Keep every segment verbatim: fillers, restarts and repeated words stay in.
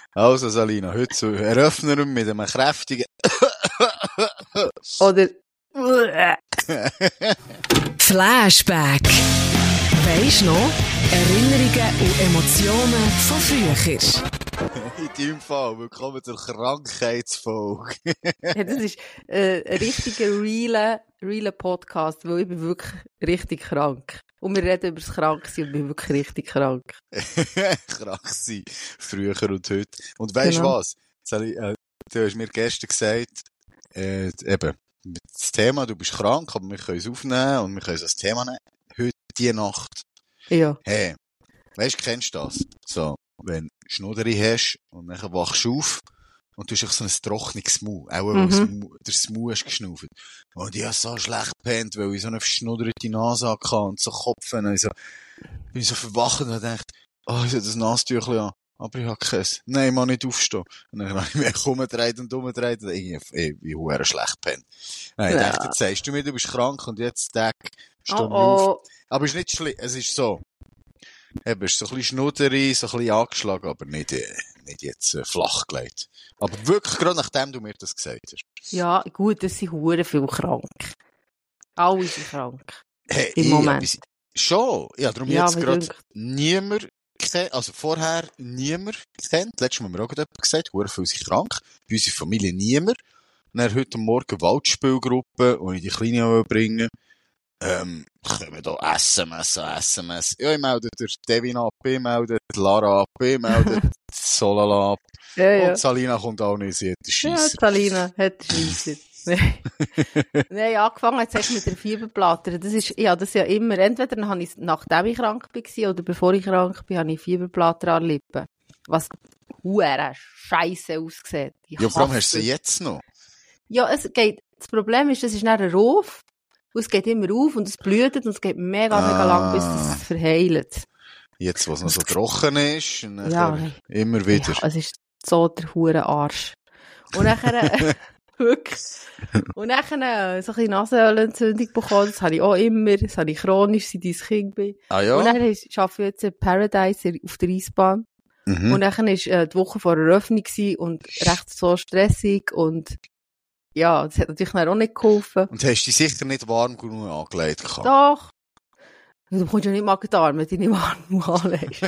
Also, Salina, heute so eröffnen wir mit einem kräftigen Oder Flashback. Weisst noch? Erinnerungen und Emotionen von früher. in deinem Fall. Willkommen zur Krankheitsfolge. ja, das ist äh, ein richtiger, realer, realer Podcast, weil ich bin wirklich richtig krank. Und wir reden über das Kranksein und ich bin wirklich richtig krank. Krank sein. Früher und heute. Und weisst du Genau. was? Sali, äh, du hast mir gestern gesagt, äh, eben, das Thema, du bist krank, aber wir können es aufnehmen und wir können es als Thema nehmen. Heute, die Nacht. Ja. Hey, weisst du, kennst du das? So, wenn du Schnudderi hast und dann wachst du auf und du hast so ein trockenes Maul. Auch weil Mhm. mhm. der Maul hast geschnauft. Und ich habe so schlecht gepennt, weil ich so eine verschnudderte Nase hatte und so Kopf. Und ich so, bin so verwacht und dachte, oh, ich habe das Nasentüchlein an. Aber ich habe keins. Nein, ich kann nicht aufstehen. Und dann habe ich mich umgedreht und umgedreht und ich, ich, ich habe schlecht gepennt. Nein, ich Ja. dachte, jetzt sagst du mir, du bist krank und jetzt Tag steh ich Oh, auf. oh. Aber es ist nicht schlimm. Es ist so. Eben, es ist so ein bisschen Schnudderi, so ein bisschen angeschlagen, aber nicht, äh, nicht jetzt äh, flach gelegt. Aber wirklich, gerade nachdem du mir das gesagt hast. Ja, gut, es sind hure viel krank. Alle sind krank. Hey, Im ich, Moment. bis- schon. Ja, darum Ja, jetzt wie gerade denkt- niemand kennt, also vorher niemand kennt. Letztes Mal haben wir auch gerade jemand gesagt, hure viele sind krank. Bei unserer Familie niemand. Dann heute Morgen Waldspielgruppe, die ich die Kleine auch bringen. Ähm, kommen da S M S an S M S. Ja, ich melde der Devin ab, ich melde Lara ab, ich melde Solala ab. Ja, ja. Und Salina kommt auch nicht, sie hat den Ja, Scheisser. Salina hat Scheisser. Nein. Nein, angefangen hat es mit der Fieberplatte. Das ist, ja, das ja immer, entweder habe ich, nachdem ich krank war oder bevor ich krank bin, habe ich Fieberplatte an den Lippen. Was huere scheisse aussieht. Ich Ja, vor allem hasse hast du sie es. jetzt noch. Ja, es geht, das Problem ist, das ist dann ein Ruf. Und es geht immer auf und es blutet und es geht mega, mega Ah. lang, bis es verheilt. Jetzt, wo es noch so trocken ist, und nachher Ja, nein. immer wieder. Ja, es ist so der hure Arsch. Und nachher, wirklich. Und nachher, so ein bisschen Nasenölentzündung bekommen, das habe ich auch immer, das habe ich chronisch, seit ich Kind bin. Ah ja? Und dann arbeite ich jetzt in Paradise auf der Eisbahn. Mhm. Und dann war äh, die Woche vor der Eröffnung gewesen und recht so stressig und ja, das hat natürlich dann auch nicht geholfen. Und hast du dich sicher nicht warm genug angelegt gehabt? Doch. Du bekommst ja nicht Magen-Darm, wenn du dich nicht warm anlegst.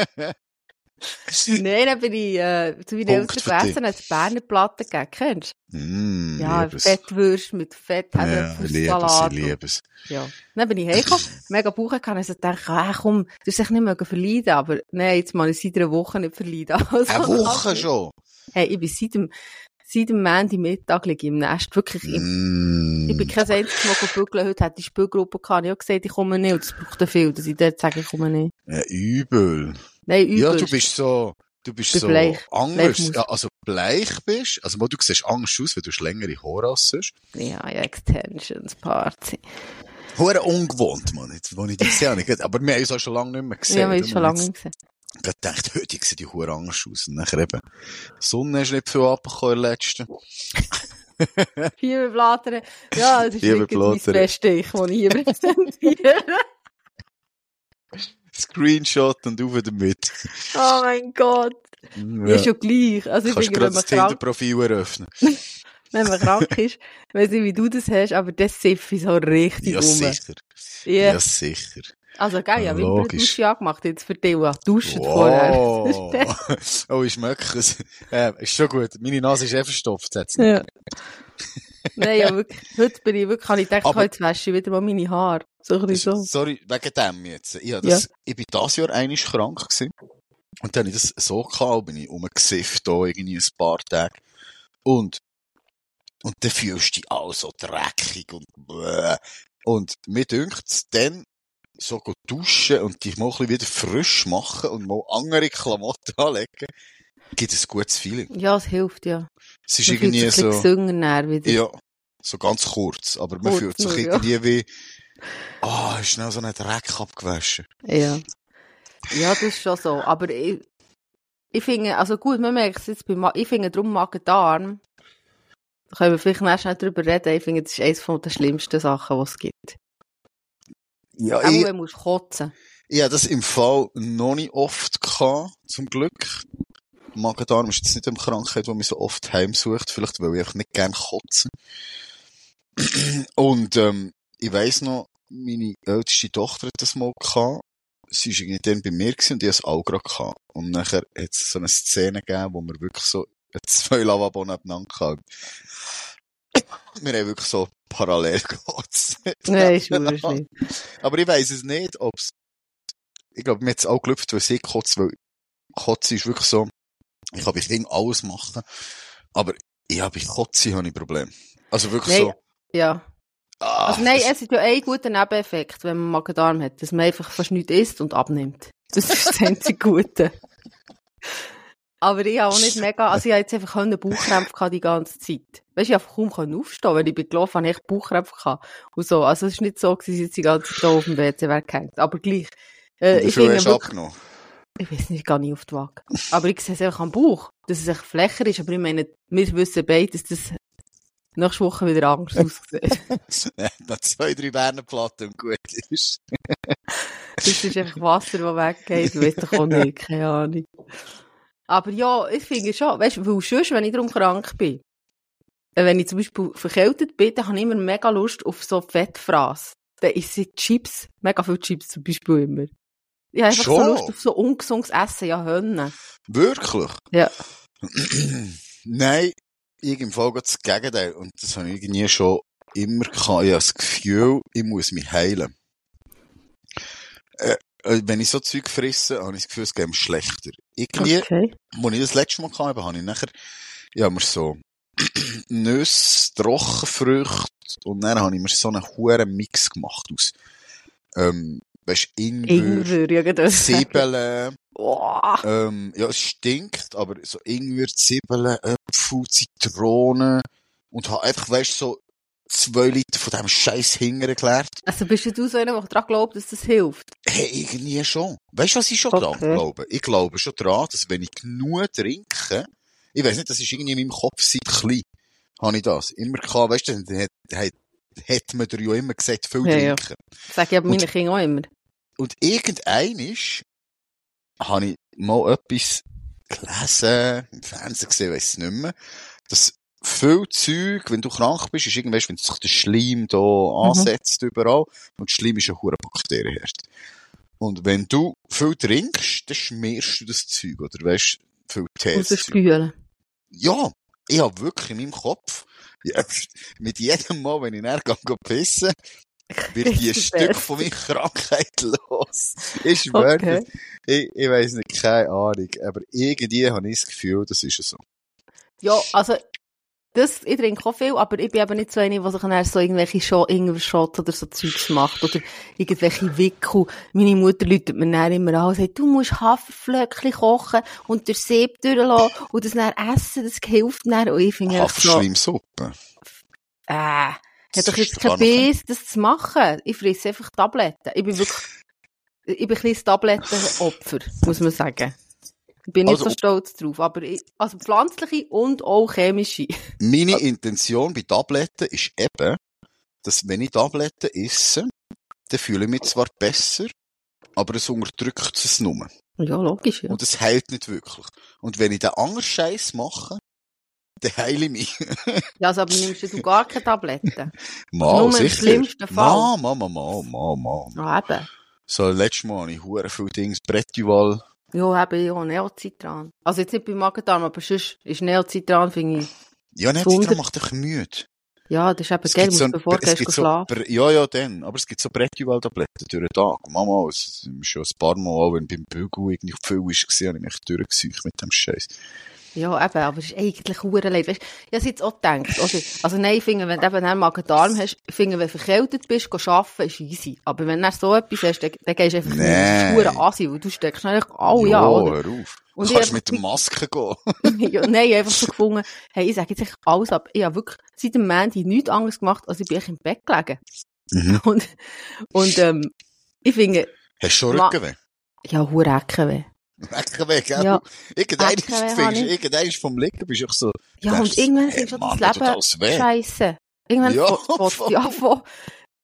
Nein, dann bin ich äh, zu meinen Punkt Eltern für dich. gegessen, hat es Berner Platten gegeben, kennst Mm, du? Ja, lieb es. Fettwürste mit Fett, Ja, ich liebe es, Salat. ich liebe es. Ja. Dann bin ich heimgekommen, mega Bauch gehabt, und ich dachte, ah, komm, du hast dich nicht mehr verleiden, aber nein, jetzt mal seit einer Woche nicht verleiden. Also, Eine Woche schon? Hey, ich bin seit dem, seit dem Montagmittag liege ich im Nest, wirklich, ich, Mm. ich bin kein einziges Mal bügeln, heute hatte ich Spielgruppe gehabt, ich habe gesagt, ich komme nicht, und das braucht ja viel, dass ich dort sage, ich komme nicht. Ja, übel. Nein, übel. Ja, du bist so, du bist Bin so bleich. anders. Bleichmus. Ja, also bleich bist. Also, mal, du siehst anders aus, wenn du längere Haare hast. sonst. Ja, ja, Extensions, Party. Hure ungewohnt, Mann. Jetzt, wo ich dich gesehen habe. Ich- Aber wir haben uns auch schon lange nicht mehr gesehen. Ja, wir haben Darum schon habe ich lange jetzt nicht gesehen. gerade gedacht, heute sieht die Hure anders aus. Und nachher eben, die Sonne ist nicht viel abgekommen in der letzten. Fieberblätter. Ja, das ist wirklich mein Fieberblätter. Bestes, ich, das ich hier präsentiere. Screenshot und auf damit. Oh mein Gott. Ja, schon gleich. Also ich Kannst finde, gerade wenn man das krank, Tinder-Profil eröffnen. wenn man krank ist, ich weiss nicht, wie du das hast, aber das siffe ich so richtig Ja, rum. sicher. Ja. Ja, sicher. Also geil, ja, Logisch. Wimperntusche angemacht, jetzt für dich, ja, duschen vorher. Wow. Oh, ich schmecke es. Äh, ist schon gut. Meine Nase ist eh verstopft jetzt. Ja. Nein, ja, wirklich. Heute bin ich wirklich, habe ich gedacht, Aber- heute wasche ich wieder mal meine Haare. So ein bisschen so. Sorry, wegen dem jetzt. Ja, das, Ich bin dieses Jahr einmal krank gewesen. Und dann habe ich das so gehabt, bin ich rumgesifft, da irgendwie ein paar Tage. Und, und dann fühlst du dich auch so dreckig und bläh. Und mir dünkt dann, so go duschen und dich mal ein bisschen wieder frisch machen und mal andere Klamotten anlegen, gibt es ein gutes Feeling. Ja, es hilft, ja. Es ist Man fühlt irgendwie sich ein so, bisschen gesünder dann wieder. ja, so ganz kurz, aber man Kurz fühlt sich nur, ja. irgendwie wie, ah, ist schnell so ein Dreck abgewaschen. Ja. Ja, das ist schon so. Aber ich, ich finde, also gut, man merkt es jetzt bei, Ma- ich finde darum Magen-Darm, da können wir vielleicht noch schnell drüber reden, ich finde, das ist eines der schlimmsten Sachen, die es gibt. Ja, Auch wenn du musst kotzen. Ich hatte das im Fall noch nicht oft gehabt, zum Glück. Magen-Darm ist jetzt nicht eine Krankheit, die mich so oft heimsucht. Vielleicht, weil ich einfach nicht gerne kotze. Und, ähm, ich weiss noch, meine älteste Tochter hat das mal gehabt. Sie war irgendwie dann bei mir gewesen und ich hatte es auch gerade gehabt. Und nachher hat es so eine Szene gegeben, wo wir wirklich so zwei Lavabos nebeneinander hatten. Wir haben wirklich so parallel gekotzt. Nein, ist schwierig. Aber ich weiss es nicht, ob es, ich glaube, mir hat es auch gelüpft, weil sie kotzt, weil Kotze ist wirklich so, ich kann bei Kindern alles machen, aber ja, bei Kotze habe ich Probleme. Also wirklich nein, so. Ja. Ah, also nein, das... es ist ja ein guter Nebeneffekt, wenn man Magen-Darm hat, dass man einfach fast nichts isst und abnimmt. Das ist das einzige Gute. Aber ich habe auch nicht mega, also ich habe jetzt einfach Bauchkrämpfe gehabt die ganze Zeit. Weißt du, ich habe kaum aufstehen, wenn ich bin gelaufen, habe ich echt Bauchkrämpfe gehabt. Und so. Also es ist nicht so, dass ich jetzt die ganze Zeit auf dem W C weggehängt. Aber gleich. Äh, Wie ich viel finde hast du wirklich, abgenommen? Ich weiß nicht, ich gehe nicht auf die Waage. Aber ich sehe es einfach am Bauch, dass es echt flächer ist. Aber ich meine, wir wissen beide, dass das nächste Woche wieder anders aussieht. Nach zwei, drei Bernenplatten und gut ist. Das ist einfach Wasser, das weggeht. Weiss doch auch nicht, keine Ahnung. Aber ja, ich finde schon, weißt du, weil sonst, wenn ich darum krank bin, wenn ich zum Beispiel verkältet bin, dann habe ich immer mega Lust auf so Fettfraß. Dann isse ich Chips, mega viele Chips zum Beispiel immer. Ich habe einfach schon? so Lust auf so ungesundes Essen, ja, Hönnen. Wirklich? Ja. Nein, ich im Fall das Gegenteil. Und das habe ich irgendwie schon immer gehabt. Ich habe das Gefühl, ich muss mich heilen. Äh, wenn ich so Zeug fresse, habe ich das Gefühl, es geht mir schlechter. Irgendwie, Okay. als ich das letzte Mal hatte, habe ich nachher, ja, mir so Nüsse, Trockenfrüchte und dann habe ich mir so einen huren Mix gemacht aus, ähm, weisst, Ingwer, Ingwer, ja, Zwiebeln, oh. ähm, ja, es stinkt, aber so Ingwer, Zwiebeln, Äpfel, Zitronen und habe einfach, weisst, so zwei Liter von diesem Scheiß Hinger erklärt. Also bist du so einer, der daran glaubt, dass das hilft? Hey, irgendwie schon. Weißt du, was ich schon Okay. dran glaube? Ich glaube schon dran, dass wenn ich genug trinke, ich weiss nicht, das ist irgendwie in meinem Kopf seit klein, habe ich das. Immer gehabt, weißt du, dann hat, hat, hat man dir ja immer gesagt, viel Ja, trinken. ja. Das sage ich aber meinen Kindern auch immer. Und irgendeinisch habe ich mal etwas gelesen, im Fernsehen gesehen, weiss ich nicht mehr, dass viel Zeug, wenn du krank bist, ist irgendwann, wenn sich der Schleim da Mhm. ansetzt überall, und Schleim ist ein hoher Bakterienherd. Und wenn du viel trinkst, dann schmierst du das Zeug, oder weisst, viel Tees. Rausspülen. Ja, ich habe wirklich in meinem Kopf, ja, mit jedem Mal, wenn ich näher gehe pissen, wird die ein Stück von meiner Krankheit los. Ich schwöre, Okay. ich, ich weiss nicht, keine Ahnung, aber irgendwie habe ich das Gefühl, das ist so. Ja, also, das, ich trinke auch viel, aber ich bin eben nicht so eine, die sich dann so irgendwelche Scho- Ingwer-Shots oder so Zeugs macht. Oder irgendwelche Wickel. Meine Mutter läutet mir dann immer an und sagt, du musst Haferflöckchen kochen und den Sieb durchlassen und das dann essen, das hilft dann. Und ich finde einfach so, Haferschleimsuppe. äh, hat Das doch ist jetzt doch kein auch noch- Biss, das zu machen. Ich fresse einfach Tabletten. Ich bin wirklich, ich bin ein bisschen Tablettenopfer, muss man sagen. Ich bin nicht Also- so stolz drauf, aber ich, also pflanzliche und auch chemische. Meine Intention bei Tabletten ist eben, dass wenn ich Tabletten esse, dann fühle ich mich zwar besser, aber es unterdrückt es nur. Ja, logisch, ja. Und es heilt nicht wirklich. Und wenn ich den anderen Scheiß mache, dann heile ich mich. Ja, also, aber nimmst du gar keine Tabletten? Mal, Nur im sicher. schlimmsten Fall. Mal, mal, mal, mal, mal, mal. Ja, eben. So, letztes Mal habe ich hure viele Dinge, Bretuval. Ja, eben, ja, Neocitran. Also jetzt nicht beim Magen-Darm, aber sonst ist Neocitran, finde ich, Ja, nicht, Wunder- das macht dich müde. ja, das ist eben Es geil, gibt so, musst du bevor du es gehst gibt so, schlafen. Bre- ja, ja, dann. Aber es gibt so Bretuval-Tabletten durch den Tag. Mama, es ist schon ein paar Mal, auch wenn beim Bügel irgendwie viel war, habe ich mich durchgesucht mit dem Scheiß. Ja, eben, aber es ist eigentlich hure leid. Weißt, ich habe jetzt auch gedacht, oder? Also nein, ich finde, wenn du eben einen Magen-Darm hast, ich finde, wenn du verkältet bist, geh arbeiten, ist easy. Aber wenn du dann so etwas hast, dann, dann gehst du einfach nicht. Das ist Nein. hure Asi, weil du steckst eigentlich alle ja, oder? hör auf. Und Du ich kannst hab- mit der Maske gehen. ja, nein, ich habe einfach so gefunden, hey, ich sage jetzt echt alles ab. Ich habe wirklich seit dem Montag nichts anderes gemacht, als ich bin echt im Bett gelegen. Mhm. Und, und ähm, ich finde, Hast du schon Ma- Rückenweh? ja, hure Eckenweh. Rückenweh, gell? Ja. Irgendwann Rückenweh habe findest ich. irgendwann vom Liegen bist du auch so, Ja, denkst und du, irgendwann hey, ist schon Mann, das mir tut Leben alles weh. scheisse. Irgendwann Ja, ja, voll. ja, von,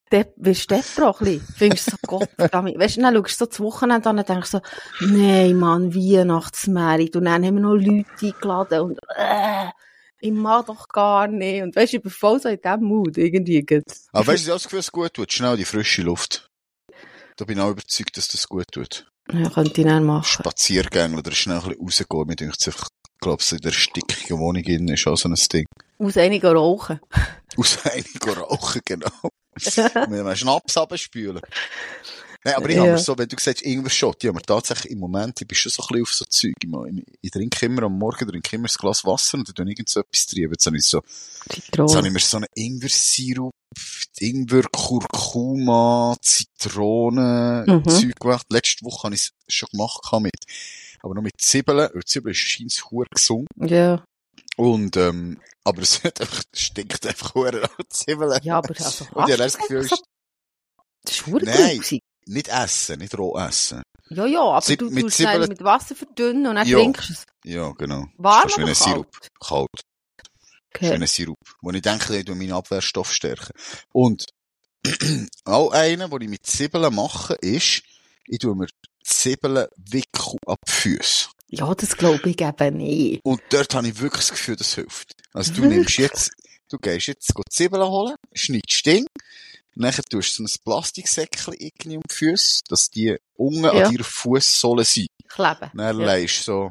De- wirst du Depro ein bisschen? Findest du so, Gott, weißt du, dann schaust du so das Wochenende an und denkst so, nein, Mann, Weihnachtsmerit. Und dann haben wir noch Leute eingeladen und, äh, ich mag doch gar nicht. Und weißt du, ich bin voll so in diesem Mut, irgendwie. Aber weißt du, was das Gefühl, es gut tut? Schnell die frische Luft. Da bin ich auch überzeugt, dass das gut tut. Ja, könnte ich dann machen. Spaziergänge oder schnell ein bisschen rausgehen. Mir denkt es einfach, ich glaube, so in der stickigen Wohnung innen ist auch so ein Ding. Aus einigen rauchen. Aus einigen rauchen, genau. Mit einem Schnaps abspülen. Nein, aber ich Ja. habe mir so, wenn du sagst, Ingwer-Shot, ich habe mir tatsächlich im Moment, ich bin schon so ein bisschen auf so Zeug. Ich, ich, ich trinke immer am Morgen, trinke immer ein Glas Wasser und dann tue ich irgend so etwas drin. Jetzt habe ich so, jetzt habe ich mir so einen Ingwer-Sirup, Ingwer, Kurkuma, Zitrone, Mhm. Zeug gemacht. Letzte Woche habe ich es schon gemacht mit, aber noch mit Zwiebeln. Und Zwiebeln scheint es verdammt gesund. Ja. Und, ähm, aber es hat einfach, es stinkt einfach verdammt nach Zwiebeln. Ja, aber also, Und ich habe hast das du Gefühl, einfach so- das ist verdammt Nein. gut gewesen. nicht essen, nicht roh essen. Ja, ja, aber Zip- du mit tust es dann Zwiebeln- mit Wasser verdünnen und dann Ja. trinkst du es. Ja, genau. Warm Das ist fast wie oder ein Sirup. kalt? Kalt. Okay. Schöner Sirup. Wo ich denke, ich tue meinen Abwehrstoff stärken. Und auch einer, den ich mit Zwiebeln mache, ist, ich tue mir Zwiebeln-Wickel ab die Füße. Ja, das glaube ich eben nicht. Und dort habe ich wirklich das Gefühl, das hilft. Also du nimmst jetzt, du gehst jetzt go Zwiebeln holen, schneidest Ding, nachher tust du so ein Plastiksäckchen irgendwie um die Füße, dass die unten Ja. an deiner Fußsohle sind. Kleben. Dann Ja. legst du so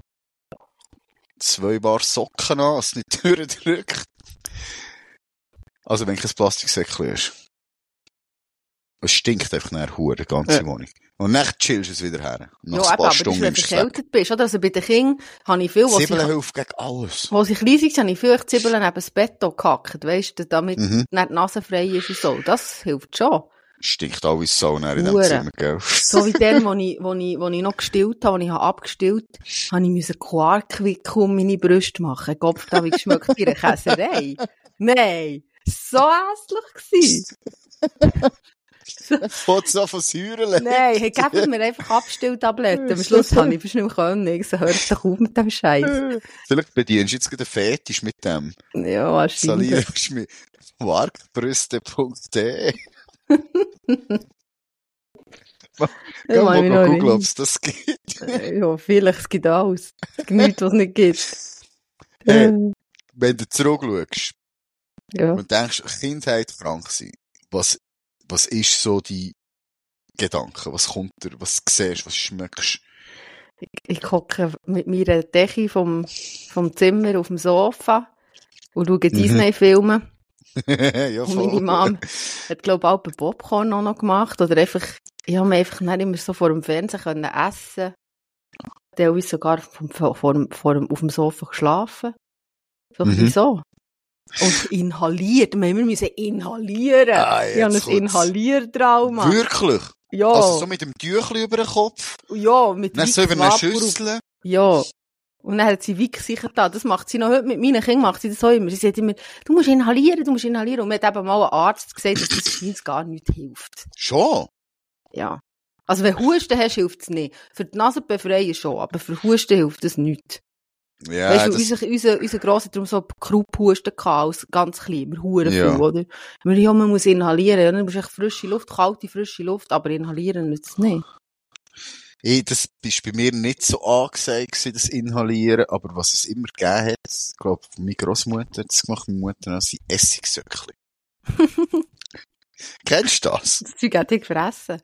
zwei Paar Socken an, dass es nicht durchdrückt. Also wenn kein Plastiksäckchen hast. Es stinkt einfach nachher hure, die ganze Ja. Wohnung. Und dann chillst du es wieder her. Nach Ja, ein eben, paar aber Stunden das ist, wenn nimmst du du es weg. erkältet bist, oder? Also bei den Kindern habe ich viel, wo sie, Zwiebeln hilft gegen alles. wo sie klein sind, habe ich viel Zwiebeln neben das Bett gehackt, weisst du, damit Mhm. nicht die Nase frei ist und so. Das hilft schon. Stinkt alles so nachher in dem Hure. Zimmer, gell? So wie dann, wo ich, wo ich, wo ich noch gestillt habe, wo ich habe abgestillt, habe ich müssen Quarkwickel um meine Brüste machen. Gott, da habe ich geschmeckt wie eine Käserei. Nein, so hässlich gewesen. Fährt so von Säuren. Nein, hey, geben mir einfach Abstilltabletten. Am Schluss habe ich fast nicht mehr können. Ich so, hört doch auf mit dem Scheiß. Vielleicht bedienst du jetzt gerade einen Fetisch mit dem. Ja, wahrscheinlich. Salierst mit wargbrüste punkt de. Geh Ja, mal ich noch googeln, ob nicht. es das gibt. Ja, vielleicht, es gibt alles. Es gibt nichts, was es nicht gibt. Hey, wenn du zurückschaust Ja. und denkst, Kindheit krank sein, was, was ist so die Gedanke? Was kommt dir? Was siehst? Was schmeckst? Ich, ich hocke mit meiner Decke vom, vom Zimmer auf dem Sofa und schaue Disney-Filme. ja, Und meine Mom hat, glaube ich, auch bei Popcorn auch noch gemacht. Oder einfach, ich habe mir einfach nicht immer so vor dem Fernsehen können essen. Teilweise sogar vom, vor, vor, vor, dem- auf dem Sofa geschlafen. So ein Mhm. bisschen so. Und inhaliert. Wir müssen inhalieren. Ah, ich habe jetzt ein kommt's. Inhaliertrauma. Wirklich? Ja. Also so mit dem Tüchli über den Kopf? Ja, mit Dann so über eine Vicks Vapor. Schüssel? Ja. Und dann hat sie Wick sicher da. Das macht sie noch heute mit meinen Kindern, macht sie das auch immer. Sie sagt immer, du musst inhalieren, du musst inhalieren. Und mir hat eben mal ein Arzt gesagt, dass das scheint gar nicht hilft. Schon? Ja. Also wenn du Husten hast, hilft es nicht. Für die Nase befreien schon, aber für Husten hilft das nicht. Ja, weißt du, das, unser, unser, unser Grosser darum so Krupphusten gehabt, als ganz klein, wir huren Ja. viel, oder? Wir, ja, man muss inhalieren, ja, dann musst du echt frische Luft, kalte, frische Luft, aber inhalieren nützt es nicht. ich, das ist bei mir nicht so angesagt gewesen, das Inhalieren, aber was es immer gegeben hat, ich glaube, meine Grossmutter hat es gemacht, meine Mutter auch, sind Essigsöckchen. Kennst du das? Das Zeug hat dich gefressen.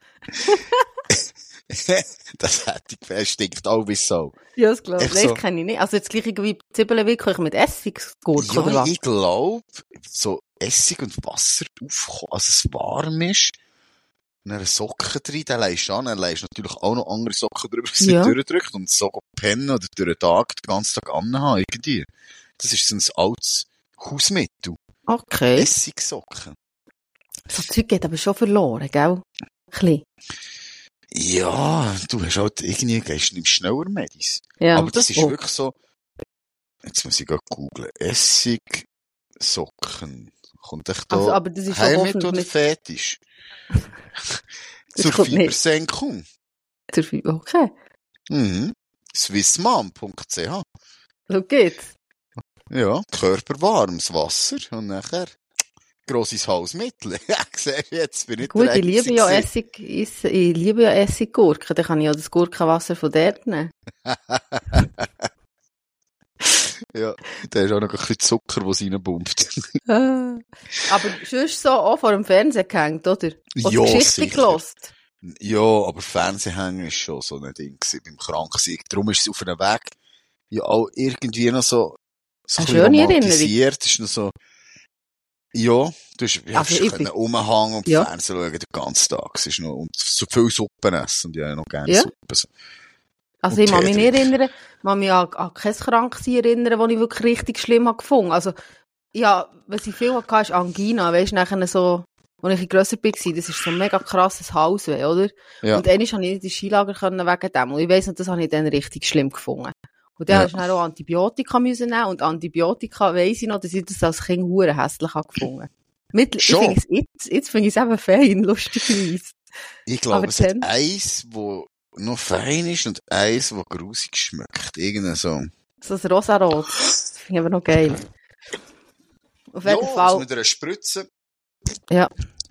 Das hätte ich gefällt, stinkt auch wie so. Ja, das glaube ich. Echt Nein, so? das kenne ich nicht. Also das gleiche wie Zwiebelwickel mit Essiggurke oder Ja, was? ich glaube, so Essig und Wasser aufkommen, als es warm ist, und dann eine Socke drin, dann legst du an, dann legst du natürlich auch noch andere Socken drüber, die Ja. nicht durchdrückt, und so pennen oder durch den Tag, den ganzen Tag anhaben, irgendwie. Das ist so ein altes Hausmittel. Okay. Essigsocken. So Zeug geht aber schon verloren, gell? Ein bisschen. Ja, du hast halt irgendwie, gehst nimmst schneller Medis. Ja. Aber das ist Oh. wirklich so, jetzt muss ich gerade googlen, Essigsocken. Kommt echt da Also, aber das ist schon Heilmittel hoffentlich oder nicht Fetisch? Das Zur kommt nicht. Fiebersenkung. zur Fi- Okay. Mhm. swissmom punkt c h. So geht's. Ja, körperwarmes Wasser und nachher grosses Haus mittel. Ja, siehst du, jetzt bin ich Gut, ich liebe ja Essig, ich, ich liebe ja Essiggurken, dann kann ich ja das Gurkenwasser von dort nehmen. Ja, da ist auch noch ein bisschen Zucker, der reinpumpt. Aber sonst so auch vor dem Fernseher gehängt, oder? Oder Ja, Geschichte gelost. Ja, aber Fernsehhängen ist schon so ein Ding gewesen beim Kranksein. Darum ist es auf einem Weg ja auch irgendwie noch so, so ein bisschen romantisiert. Ist noch so, ja, du hast, ja, also können rumhängen und ja. Fernsehen schauen den ganzen Tag. Es ist noch, und so viel Suppen essen und ja, noch gerne ja. Suppen. So. Also und ich kann mich nicht erinnern, ich kann mich an, an kein Kranksein erinnern, das ich wirklich richtig schlimm habe gefunden. Also, ja, was ich viel hatte, ist Angina, weisst du, nachher so, als ich grösser war, das ist so ein mega krasses Hausweh, oder? Ja. Und einmal konnte ich nicht ins Skilager wegen dem. Und ich weiss nicht, das habe ich dann richtig schlimm gefunden. Und dann ja. musste ich dann auch Antibiotika müssen nehmen. Und Antibiotika weiss ich noch, dass ich das als Kind hure hässlich habe gefunden. Mit, ich find jetzt, jetzt finde ich es eben fein, lustigerweise. Ich glaube, es hat eins, wo noch fein ist und eins, das grusig schmeckt. Irgendein so. So ein Rosarot. Das finde ich aber noch geil. Auf jeden ja, Fall. mit einer Spritze. Ja.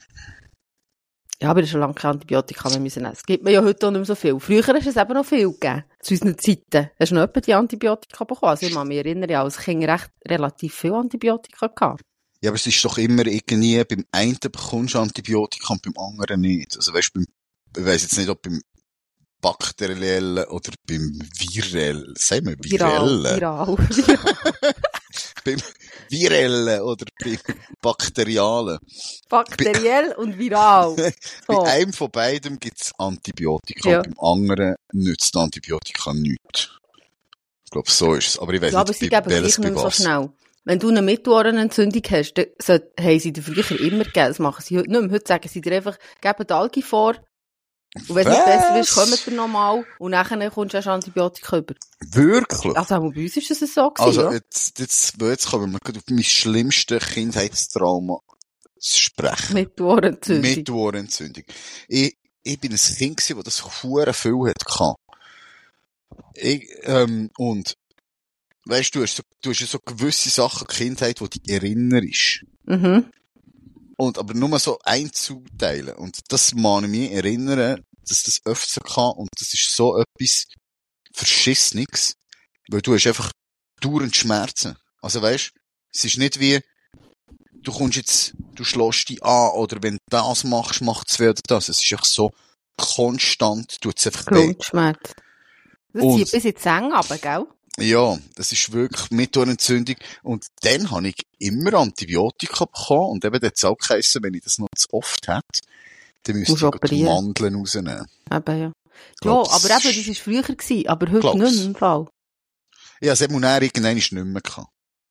Ja, aber das ist schon lange keine Antibiotika mehr müssen nehmen. Es gibt mir ja heute auch nicht mehr so viel. Früher hast es eben noch viel gegeben. Zu unseren Zeiten. Hast du noch etwa die Antibiotika bekommen? Also ich kann mich erinnern, ja, als Kind recht, relativ viel Antibiotika gehabt. Ja, aber es ist doch immer irgendwie, beim einen bekommst du Antibiotika und beim anderen nicht. Also weißt du, ich weiss jetzt nicht, ob beim bakteriellen oder beim virellen, sagen wir virellen? Viral, viral. Beim virellen oder beim bakterialen. Bakteriell bei, und viral. So. Bei einem von beidem gibt es Antibiotika, ja. Beim anderen nützt Antibiotika nichts. Ich glaube, so ist es. Aber ich weiss ja, nicht, aber sie geben gleich nicht so schnell. Wenn du eine Mittelohrenentzündung hast, dann so, haben sie dir früher immer gegeben. Das machen sie heute nicht mehr. Heute sagen sie dir einfach, geben die Algi vor. Und wenn es nicht besser ist, kommt ihr nochmal und nachher kommst du erst Antibiotika über. Wirklich? Also auch bei uns ist es so gewesen, Also ja? jetzt, jetzt, jetzt kommen wir mal auf mein schlimmstes Kindheitstrauma zu sprechen. Mittelohrenentzündung. Mittelohrenentzündung. Ich, ich bin ein Kind gewesen, das das hure viel hatte. Ich, ähm, und, weisst du, du hast so, du hast so gewisse Sachen in der Kindheit, die dich erinnerst. Mhm. Und, aber nur so ein zuteilen. Und das mag ich mich erinnern, dass das öfter kann. Und das ist so etwas Verschissenes. Weil du hast einfach dauernd Schmerzen. Also weisst, es ist nicht wie, du kommst jetzt, du schlägst dich an, oder wenn du das machst, macht es wieder das. Es ist einfach so konstant, tut es einfach weh. Grundschmerz. Das zieht bis in die Zähne runter, gell? Ja, das ist wirklich Mittelohrenentzündung. Und dann habe ich immer Antibiotika bekommen. Und eben das auch geheissen, wenn ich das noch zu oft hätte, dann müsste ich die Mandeln rausnehmen. Eben, ja. Ja, aber eben, das war früher gewesen, aber heute glaub's. Nicht mehr im Fall. Ja, das hat man dann irgendwann nicht mehr gehabt.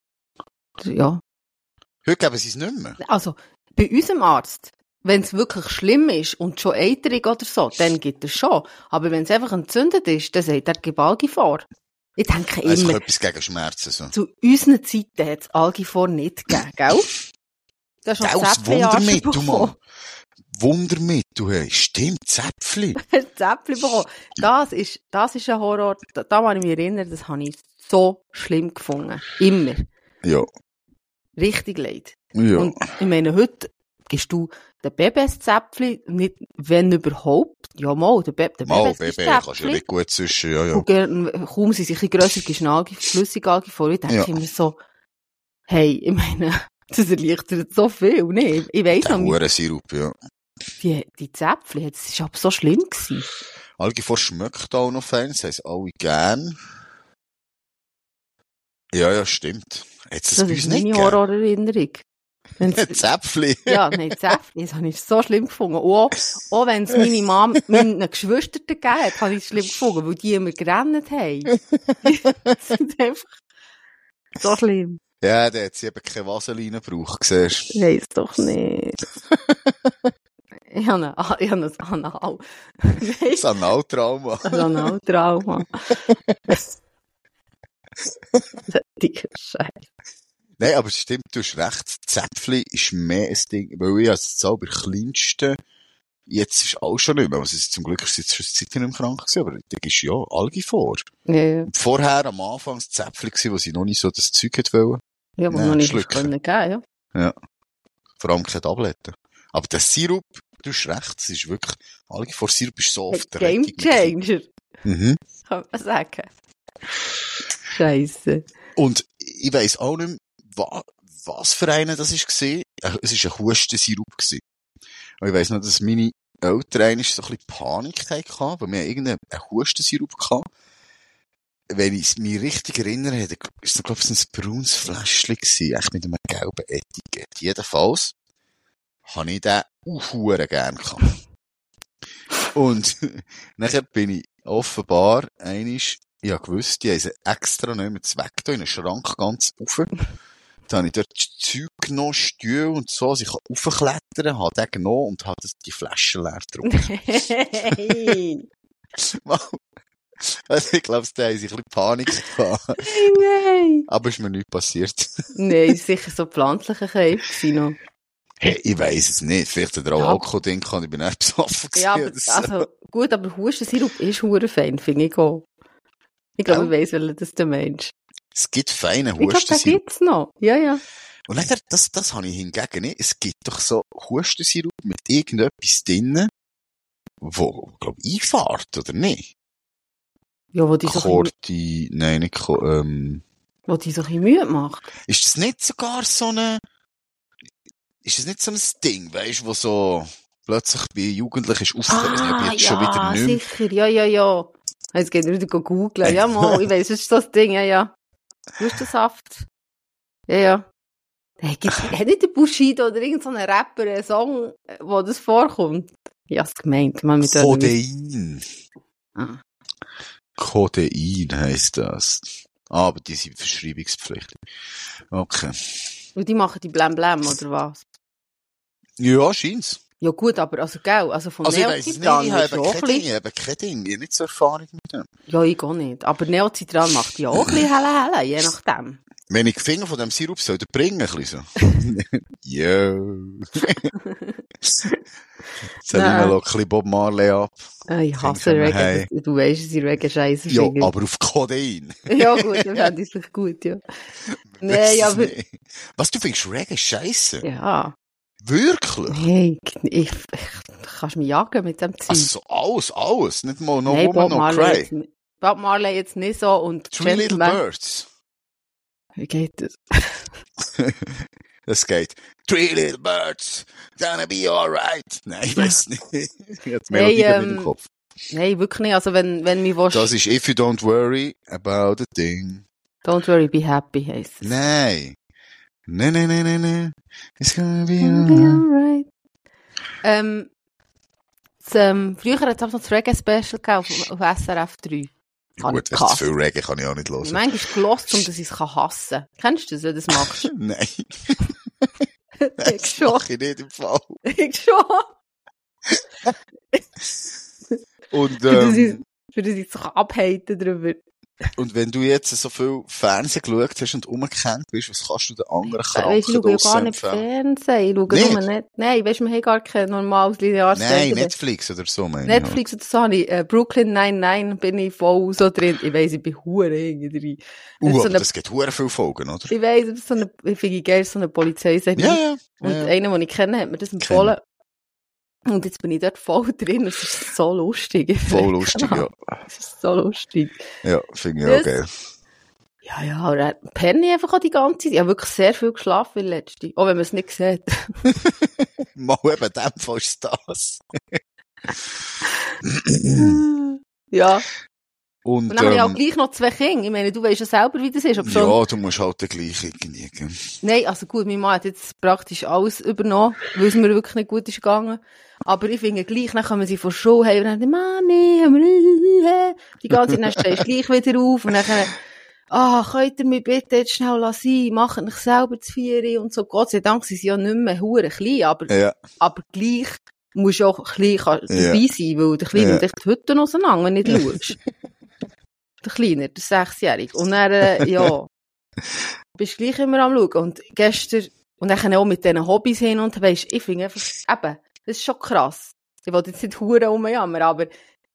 Ja. Heute geben sie es nicht mehr. Also, bei unserem Arzt, wenn es wirklich schlimm ist und schon eitrig oder so, dann gibt es schon. Aber wenn es einfach entzündet ist, dann sagt er, gib Algi vor. Ich denke immer. Also etwas gegen Schmerzen, so. Zu unseren Zeiten hat es Algifor nicht gegeben, gell? Das ist schon Wundermittel, Mann. Wundermittel, hey. Stimmt, Zäpfli. Zäpfli bekommen. Das ist, das ist ein Horror. Da, da kann ich mich erinnern, das habe ich so schlimm gefunden. Immer. Ja. Richtig leid. Ja. Und ich meine, heute gibst du den Babys-Zäpfli, nicht, wenn überhaupt. Ja, mal, der, Be der Babys Baby kannst du ja nicht gut zwischen, ja, ja. Und kaum sind sie ein bisschen grösser, gibst du Flüssigalgi vor. Ich denke ja. immer so, hey, ich meine, das erleichtert so viel, ne? Ich weiss noch nicht. Der Sirup, ja. Die, die Zäpfli, das war aber so schlimm gewesen. Algifor schmeckt auch noch fein, das heisst alle gern. Ja, ja, stimmt. Jetzt das ist meine Horrorerinnerung. Zäpfli. Ja, nein, Zäpfli, das habe ich so schlimm gefunden. Auch, auch wenn es meine Mom meinen Geschwistern gegeben hat, habe ich es schlimm gefunden, weil die immer gerannt haben. Das ist einfach so schlimm. Ja, der hat sie eben keine Vaseline gebraucht, siehst du. Ich weiss doch nicht. Ich habe ein, ich habe ein Anal. Ein Analtrauma. Ein Analtrauma. Dicker Scheiß. Nein, aber es stimmt, du hast recht. Zäpfli ist mehr ein Ding, weil ich als selber kleinste, jetzt ist auch schon nicht mehr, also zum Glück ist jetzt schon seit nicht mehr krank gewesen, aber da ist ja Algifor. Ja, ja. Vorher am Anfang das Zäpfli gewesen, wo sie noch nicht so das Zeug hat wollen. Ja, wo noch nicht können geben, ja. Ja. Vor allem keine Tabletten. Aber der Sirup, du hast recht, das ist wirklich, Algi vor Sirup ist so oft der Game Changer. Mhm. Kann man sagen. Scheisse. Und ich weiss auch nicht mehr, was, was für einen das war. Es war ein Hustensirup. Und ich weiss noch, dass meine Eltern einmal so ein bisschen Panik hatten, weil wir irgendeinen Hustensirup hatten. Wenn ich mich richtig erinnere, war es, glaube ich, ein braunes Fläschchen gewesen, echt mit einem gelben Etikett. Jedenfalls habe ich den auch verdammt gern gehabt. Und nachher bin ich offenbar einmal, ich habe gewusst, die haben sie extra nicht mehr weg, in einen Schrank ganz rauf. Dann habe ich dort Zeug genommen, Stühle und so, also ich kann raufklettern, habe den genommen und habe die Flasche leer getrunken. Hey. Also ich glaube, da haben sie ein bisschen Panik gehabt. Hey, nein. Aber ist mir nichts passiert. Nein, es war sicher so pflanzlicher Käse noch. Hey, ich weiss es nicht. Vielleicht hat er auch Ja. Alkohol drin gehabt, ich bin echt besoffen gewesen. Ja, aber, oder so. also, gut, aber Hustensirup ist verdammt fein, finde ich auch. Ich glaube, Ja. ich weiss, welcher das der Mensch. Es gibt feine Ich glaube, den Hustensirup. gibt's noch. Ja, ja. Und dann, das, das habe ich hingegen nicht. Es gibt doch so Hustensirup mit irgendetwas drinnen, wo, glaub ich, einfährt, oder nicht? Ja, wo die so ein bisschen- Korti, nein, nicht, Ko- ähm, wo die so ein bisschen Mühe macht. ist das nicht sogar so eine, ist das nicht so ein Ding, weisst, wo so plötzlich bei Jugendlichen ist aufgehört, ich habe jetzt ja, schon wieder nicht mehr. sicher. Ja, ja, ja. Jetzt geht er wieder googeln. Ja, mal, ich weiss, was ist das Ding? Ja, ja. Hustensaft. Ja, ja. Hey, gibt's, hat nicht der Bushido oder irgend so ein Rapper einen Song, wo das vorkommt? Ich hab's gemeint. Man mit Codein. Ah. Codein heisst das. Ah, aber die sind verschreibungspflichtig. Okay. Und die machen die Blam Blam, oder was? Ja, scheint's. Ja gut, aber also, gell, also von Also ich weiss es nicht, Neocitran ich ist habe auch kein ein Ding, bisschen... ich habe kein Ding, ich habe nicht so Erfahrung mit dem. Ja, ich auch nicht. Aber Neocitran macht ja auch ein bisschen helle helle, je nachdem. Wenn ich Finger von dem Sirup soll, dann bringen, ein bisschen so. Yo. Soll ich Nein. mal ein bisschen Bob Marley ab? Äh, Ich hasse Finger Reggae. hey. Das- Du weisst, dass ich Reggae scheisse Ja, finde. aber auf Codein. Ja gut, dann fände ich es gut, ja. Weiss Nein, es aber... nicht. Was, du findest Reggae scheisse? Ja. Wirklich? Hey, ich, ich, kannst mich jagen mit dem Zeug. Also alles, alles. Nicht mal No Nein, Woman, Bob No Marley, Cry. jetzt, ni- Bob Marley jetzt nicht so und Three Little Gentleman- Birds. Wie geht das? Das geht. Three Little Birds, gonna be alright. Nein, ich weiss nicht. Ich habe die Melodie Hey, hey, ähm, im Kopf. Nein, wirklich nicht. Also wenn, wenn mich willst, Das ist If You Don't Worry About a Thing. Don't worry, be happy heisst es. Nein. Nein, nein, nein, nein, nein. It's gonna be It'll be alright. alright. Ähm, das, ähm, früher hat es auch noch das Reggae-Special gegeben auf, auf S R F drei. Kann Gut, ich wenn es zu gehasst. viel Reggae kann ich auch nicht Ich hören. manchmal gelost, um dass ich es hassen kann. Kennst du das, wenn du das machst? Nein, ich das schon. mache ich nicht im Fall. Ich schon. Und, Für das ich, ähm, für das ich sich abhaten drüber. und wenn du jetzt so viel Fernsehen geschaut hast und umgekannt bist, was kannst du den anderen Weißt Kranken du, ich schaue ja gar draussen nicht empfehlen? Fernsehen. Ich schaue Nicht? nur nicht. Nein, weißt du, wir haben gar kein normales lineares Nein, Fernsehen. Netflix oder so, meine ich. Netflix oder so habe ich, äh, Brooklyn Nine-Nine bin ich voll so drin. Ich weiss, ich bin hure irgendwie. Uh, so aber eine- das gibt hure viele Folgen, oder? Ich weiss, das ist so eine, ich finde ich geil, so eine Polizeiserie. Ja, ja. Und ja. einer, den ich kenne, hat mir das empfohlen. Und jetzt bin ich dort voll drin. Es ist so lustig. Voll lustig, ja. Es ist so lustig. Ja, finde ich Das- auch geil. Ja, ja, und dann penne ich einfach auch die ganze Zeit. Ich habe wirklich sehr viel geschlafen in letzter. Auch wenn man es nicht sieht. Mal eben, in dem Fall ist das. Ja. Und, Und dann habe ich auch ähm, gleich noch zwei Kinder. Ich meine, du weißt ja selber, wie das ist. Ob schon... ja, du musst halt den gleich irgendwie, gell? Nein, also gut, mein Mann hat jetzt praktisch alles übernommen, weil es mir wirklich nicht gut ist gegangen. Aber ich finde gleich, dann kommen sie von der Schule heim und dann, Mami, haben wir die ganze Zeit, dann stehst du gleich wieder auf und dann, ah, könnt ihr mich bitte jetzt schnell lassen, macht euch selber zu Vieri und so. Gott sei Dank sind sie ja nicht mehr hure klein, aber, Ja, aber gleich musst du auch klein kann- Ja. dabei sein, weil der Kleine Ja. nimmt echt die Hütte auseinander, wenn du nicht schaust. Der Kleine, der Sechsjährige. Und dann, äh, ja, bist gleich immer am Schauen. Und gestern, und dann auch mit diesen Hobbys hin und weisst, ich finde einfach, eben, das ist schon krass. Ich wollte jetzt nicht hure rumjammern, aber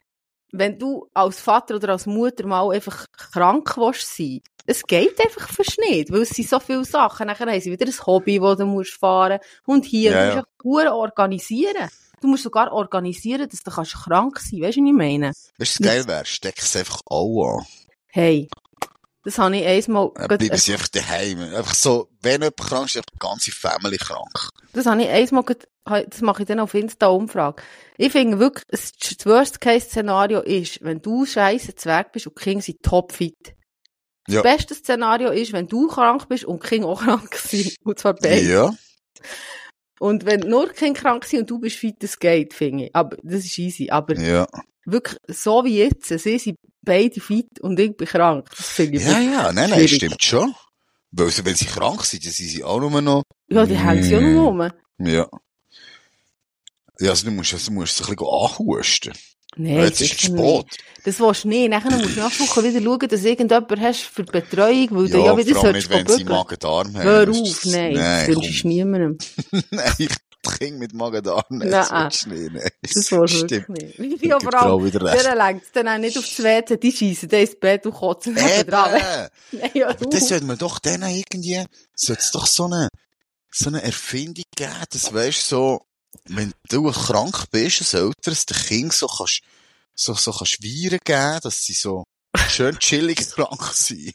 wenn du als Vater oder als Mutter mal einfach krank willst sein, es geht einfach fast nicht, weil es sind so viele Sachen. Nachher haben sie wieder ein Hobby, das du musst fahren und hier, Ja, du musst ja. auch gut organisieren. Du musst sogar organisieren, dass du kannst krank sein kannst. Weißt du, was ich meine? Weißt du, was geil wäre? Steck es einfach auch an. Hey, das habe ich einmal... Dann bleiben sie einfach daheim. Einfach so, wenn jemand krank ist, ist die ganze Family krank. Das habe ich einmal... Das mache ich dann auf Insta-Umfrage. Ich finde wirklich, das Worst-Case-Szenario ist, wenn du scheisse zu Weg bist und die Kinder sind topfit. Ja. Das beste Szenario ist, wenn du krank bist und die Kinder auch krank sind. Und zwar beide. Ja. Und wenn nur die Kinder krank sind und du bist fit, das geht, finde ich. Aber das ist easy. Aber Ja. wirklich, so wie jetzt, sie sind beide fit und ich bin krank. Das finde ich Ja, wirklich ja, nein, nein, schwierig. stimmt schon. Weil sie, wenn sie krank sind, dann sind sie auch nur noch... Ja, die hängen sie auch noch rum. Ja. Ja, also du musst, also du musst es ein bisschen anhusten. Nein, Jetzt ist es sicher spät. nicht. Das willst du nicht. Nachher musst du nach Woche wieder schauen, dass du irgendjemand hast für die Betreuung, weil du Ja, ja wieder vor allem sollst nicht, wenn sie bügeln. Magen-Darm haben. Hör Das auf, ist- nein, das nein, wünschst du niemandem. komm. Nein, ich Kind mit Magen-Darm nicht. Nein. Das willst du nicht. Nein. Das willst du Stimmt. wirklich nicht. Ich Ja, gebe vor dir auch allem, wieder recht. der lenkt es dann auch nicht aufs W C, die schiessen dann ins Bett und kotzen neben dran. Eben! Nein, ja, Aber das sollte man doch denen irgendwie, sollte es doch so eine, so eine Erfindung geben, dass weisst so, wenn du krank bist, als Eltern, den Kind so kannst, so, so kannst Viren geben, dass sie so schön chillig krank sind.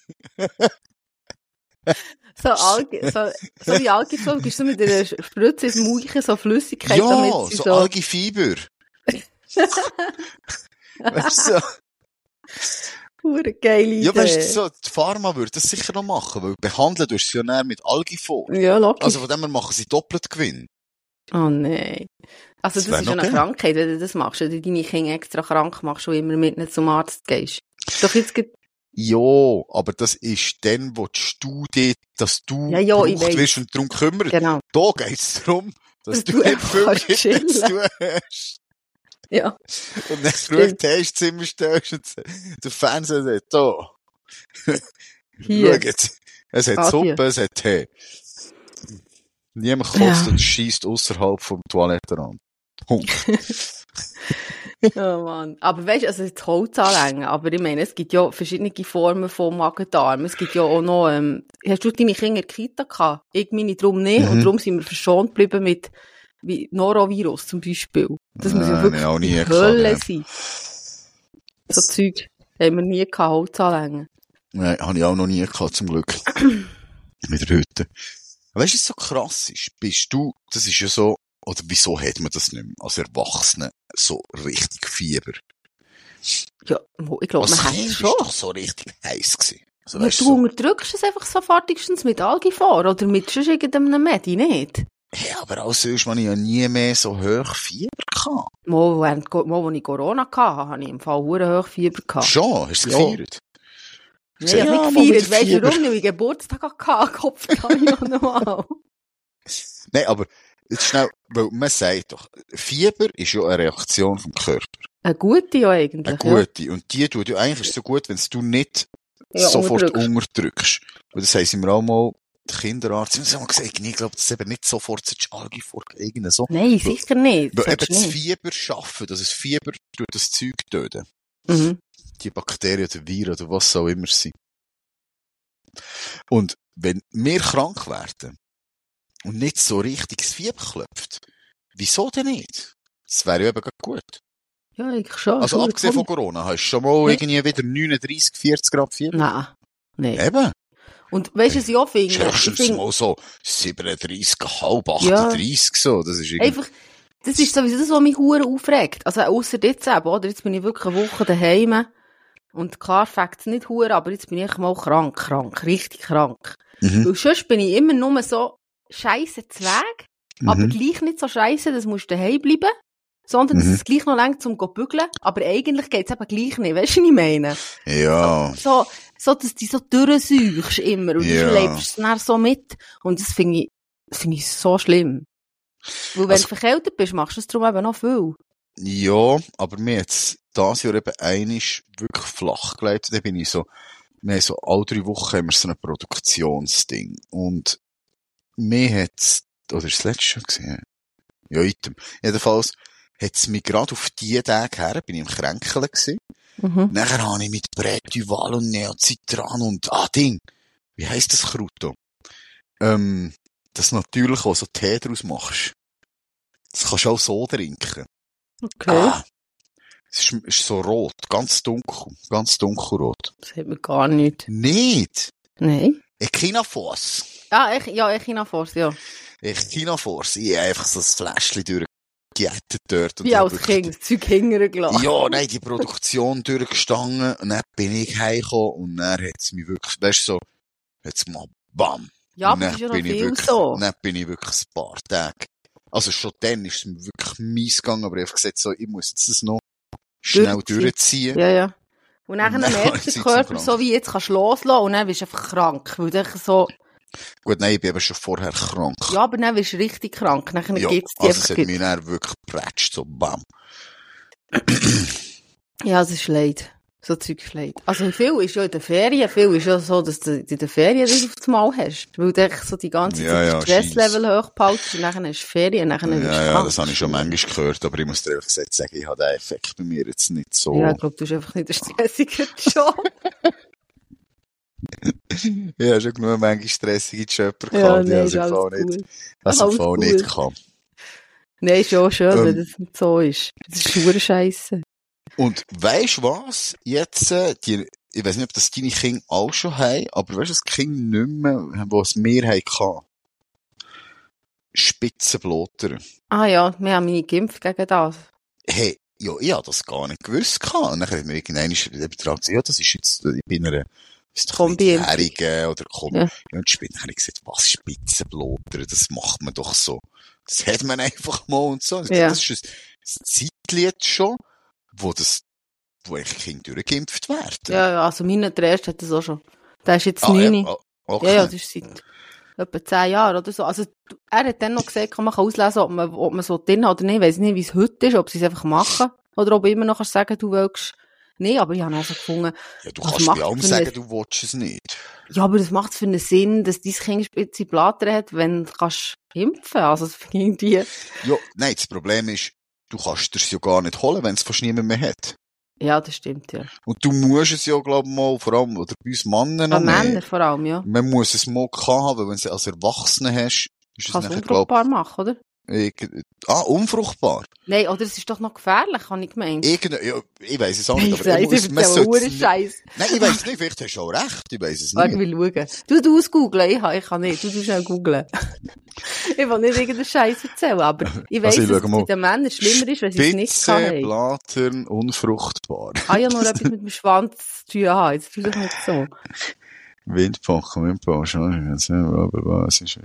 so, Alge, so, so wie Algiflow, gibst du mit einer Spritze ins Mauchen so Flüssigkeit, damit Ja, sie so so... Algifieber. Weißt du, so, Hure geile Idee. ja, weißt du, so, die Pharma würde das sicher noch machen, weil behandeln tust du sie ja näher mit Algifor. Ja, logisch. Also von dem her machen sie doppelt Gewinn. Oh nein. Also Das das, wär ist noch schon eine geil. Krankheit, wenn du das machst, wenn du deine Kinder extra krank machst und immer mit ihnen zum Arzt gehst. Doch jetzt gibt... Ja, aber das ist dann, wo die Studie, dass du Ja, ja, ich gebraucht weiss. wirst und darum kümmert. Genau. Da geht's darum, dass Dass du du nicht einfach viel kannst mit chillen. zu tun hast. Ja. Und dann Stimmt. geschaut hast, Zimmer stehst und der Fernseher sagt, da. Hier. Schaut, es hat Ah, hier. Suppe, es hat Tee. Niemand kotzt Ja. und scheisst außerhalb vom Toilettenrand. Punkt. Oh Mann. Aber weißt du, also das Holz anlängen, aber ich meine, es gibt ja verschiedene Formen von Magen-Darm. Es gibt ja auch noch, ähm, hast du deine Kinder in der Kita gehabt? Ich meine drum nicht. Mhm. Und darum sind wir verschont geblieben mit wie Norovirus zum Beispiel. Das muss ja Nein, wirklich ich auch nie die gehabt, Hölle ja. sein. So Zeug haben wir nie gehabt, Holz anlängen. Nein, habe ich auch noch nie gehabt, zum Glück. Mit der Hütte. Weißt du, was so krass ist? Bist du, das ist ja so, oder wieso hat man das nicht mehr als Erwachsene so richtig Fieber? Ja, mo- ich glaube, Als man hat Kind es bist schon. du doch so richtig heiß gewesen. Also, Ja, weißt du du, so, unterdrückst es einfach sofortigstens mit Algifor oder mit sonst irgendeinem Medi, nicht? hey, aber auch sonst habe ich ja nie mehr so hoch Fieber gehabt. Mal, während, Go- mal, als ich Corona hatte, habe ich im Fall hure hoch Fieber gehabt. Schon, hast du es Ja. gefeiert? Nee, ich habe Ja, nicht mal gefeiert. wieder Weißt du Fieber. warum? Weil ich Geburtstag hatte, Kopf habe ich noch normal. Nein, aber, jetzt schnell, weil man sagt doch, Fieber ist ja eine Reaktion vom Körper. Eine gute ja eigentlich. Eine gute. Und die tut ja eigentlich ist so gut, wenn du nicht Ja, sofort unterdrückst. unterdrückst. Und das heisst, wir auch mal, der Kinderarzt, haben wir gesagt, ich glaube, das eben nicht sofort so Algi vorgelegen, so. Ja. Nein, sicher nicht. Weil eben Sollst das nicht. Fieber schaffen, dass es Fieber tut das Zeug töten. Mhm. Die Bakterien oder Viren oder was auch immer sie. Und wenn wir krank werden und nicht so richtig das Fieber klopft, wieso denn nicht? Das wäre ja eben gerade gut. Ja, eigentlich schon. Also Hure abgesehen von komisch. Corona, hast du schon mal Nee. irgendwie wieder neununddreißig, vierzig Grad Fieber? Nein. Nein. Eben. Und weißt du, was ich auch finde? Ich Höchstens finde mal so siebenunddreißig, halb, Ja. achtunddreißig, so. Das ist irgendwie... einfach, das ist sowieso das, was mich hure aufregt. Also, ausser jetzt eben, oder? Jetzt bin ich wirklich eine Woche daheim. Und klar fängt es nicht hure, aber jetzt bin ich mal krank, krank, richtig krank. Mhm. Weil sonst bin ich immer nur so scheisse zu Weg, aber Mhm. gleich nicht so scheisse, dass musst du daheim bleiben, sondern dass Mhm. es gleich noch lang zum go bügeln, aber eigentlich geht's eben gleich nicht, weißt du, was ich meine? Ja. So, so, dass du dich so durchsäuchst immer und Ja. du lebst es dann so mit und das finde ich, das finde ich so schlimm. Weil wenn Also- du verkältet bist, machst du es darum eben noch viel. Ja, aber mir jetzt dieses Jahr eben einisch wirklich flach gelegt. Da bin ich so, wir haben so alle drei Wochen haben wir so ein Produktionsding. Und mir hat's, oder ist das letzte schon gesehen? Ja, item. Jedenfalls hat es mich gerade auf die Tage her, bin ich im Kränkeln gewesen. Mhm. Nachher habe ich mit Bretuval und Neocitran und, ah, Ding. Wie heisst das Kraut? Ähm, das natürlich, wo so Tee draus machst. Das kannst du auch so trinken. Okay. Ah, es ist, ist so rot, ganz dunkel, ganz dunkelrot. Das hat man gar nicht. Nicht? Nein. Echinafors. Ah, ich, ja, Echinafors, ja. Echinafors. Ich habe einfach so ein Fläschchen durchgejettet dort. Und Wie als Kind, das Zeug hingern gelassen. Ja, nein, die Produktion durchgestanden. Und dann bin ich heimgekommen und dann hat es mich wirklich, weißt du, so, jetzt mal bam. Ja, und aber das ist ja noch bin ich viel wirklich, so. Dann bin ich wirklich ein paar Tage. Also schon dann ist es mir wirklich mies gegangen, aber ich habe gesagt, so, ich muss jetzt das noch schnell Durchziehen. durchziehen. Ja, ja. Und dann, Und dann merkt ist der es Körper, krank. so wie jetzt kannst du loslassen und dann bist du einfach krank. Weil du so, Gut, nein, ich bin aber schon vorher krank. ja, aber dann bist du richtig krank. Dann Ja, gibt's die also es einfach hat mich dann wirklich geprätscht, so bam. Ja, es ist leid. So Zeug ist leid. Also viel ist ja in den Ferien, viel ist ja so, dass du in den Ferien das auf das Mal hast. Weil du echt so die ganze Zeit Ja, ja, das Stresslevel hochbehaltest und dann hast du Ferien und dann bist du Ja, ja, krank. das habe ich schon manchmal gehört, aber ich muss dir ehrlich gesagt sagen, ich habe den Effekt bei mir jetzt nicht so. Ja, ich glaube, du hast einfach nicht einen stressigen Job. Ich habe schon genug manchmal stressige Jobber Ja, gehabt, die nein, also ist im Fall alles nicht, gut. also im Alles Fall gut. nicht kann. Nein, ist ja schön, Ähm. wenn das nicht so ist. Das ist nur Scheisse. Und weisst du was? Jetzt, äh, die, ich weiss nicht, ob das deine Kinder auch schon haben, aber weisst du, das Kind nicht mehr, was wir hatten? Spitzenblotter. Ah ja, wir haben mich geimpft gegen das. Hey, ja, ich hab das gar nicht gewusst gehabt. Und dann hat mir irgendeiner übertragen, ja, das ist jetzt, ich bin einer, ist doch Kombi-Impfung. Jährige oder Kombi. Ja. Ja, und später habe ich gesagt, was Spitzenblotter, das macht man doch so. Das hat man einfach mal und so. Und ich Ja. gesagt, das ist ein Zeitchen jetzt schon, wo das, wo eigentlich Kinder durchgeimpft werden. Ja, ja, also meiner, der erste hat das auch schon. Der ist jetzt Ah, neun. ja, ah, okay. Ja, ja, das ist seit etwa zehn Jahren oder so. Also, er hat dann noch gesagt, man kann auslesen, ob man, ob man so drin hat oder nicht. Ich weiss nicht, wie es heute ist, ob sie es einfach machen. Oder ob du immer noch kannst sagen, du willst. Nee, aber ich habe also gefunden, Ja, du was kannst macht bei allem für sagen, eine- du willst es nicht. ja, aber das macht für einen Sinn, dass dein Kind spitze Blatter hat, wenn du kannst impfen. Also, es irgendwie. Ja, nein, das Problem ist, du kannst es ja gar nicht holen, wenn es fast niemand mehr hat. Ja, das stimmt, ja. Und du musst es ja, glaub ich mal, vor allem, oder bei uns Männern noch Bei mehr. Männern vor allem, ja. Man muss es mal haben, weil wenn du es als Erwachsener hast, ist es Kannst du nachher, glaub unfruchtbar machen, oder? ich, ah, unfruchtbar. Nein, oder es ist doch noch gefährlich, habe ich gemeint. Irgend, ja, ich weiss es auch nicht, Ich aber weiss, ich muss, ich man erzähle sollte einen Scheiß. Nein, ich weiss nicht, vielleicht hast du auch recht, ich weiss es Warte, nicht. ich will schauen. Du, du es googlen, ich, ich kann nicht. Du, du schnell googlen. Ich will nicht irgendeinen Scheiß erzählen, aber ich weiss, Also, ich dass schau es mal. bei den Männern schlimmer ist, wenn sie es nicht haben. Spitzenblättern, unfruchtbar. Ah ja, nur etwas mit dem Schwanz zu tun haben. Jetzt tu doch nicht so. Windpocken, Windpocken, blablabla, es ist,